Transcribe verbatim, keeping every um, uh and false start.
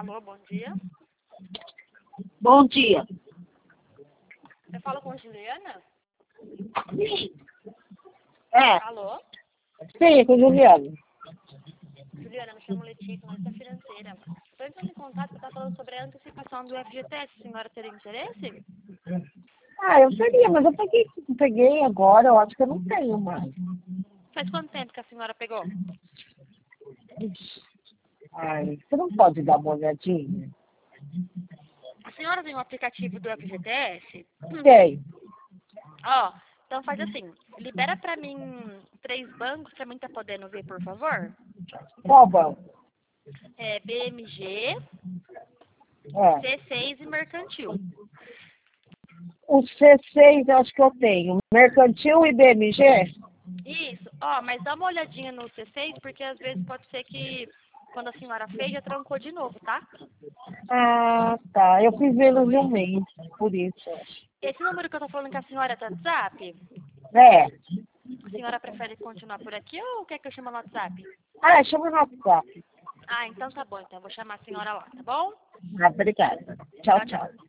Alô, bom dia. Bom dia. Eu falo com a Juliana? É, Alô? sim, com Juliana. Juliana, me chamo Letícia, analista financeira. Estou entrando em contato para estar falando sobre a antecipação do F G T S. A senhora teria interesse? Ah, eu teria, mas eu peguei, peguei agora, eu acho que eu não tenho mais. Faz quanto tempo que a senhora pegou? Ai, você não pode dar uma olhadinha? A senhora tem um aplicativo do F G T S? Tem. Ó, então faz assim. Libera para mim três bancos para mim estar podendo ver, por favor. Qual banco? É B M G, É. C seis e Mercantil. O C seis eu acho que eu tenho. Mercantil e B M G? Isso. Ó, mas dá uma olhadinha no C seis, porque às vezes pode ser que quando a senhora fez, já trancou de novo, tá? Ah, tá. Eu fiz menos de um mês, por isso. Esse número que eu tô falando com a senhora é do WhatsApp? É. A senhora prefere continuar por aqui ou quer que eu chame no WhatsApp? Ah, chama no WhatsApp. Ah, então tá bom. Então eu vou chamar a senhora lá, tá bom? Ah, obrigada. Tchau, tchau.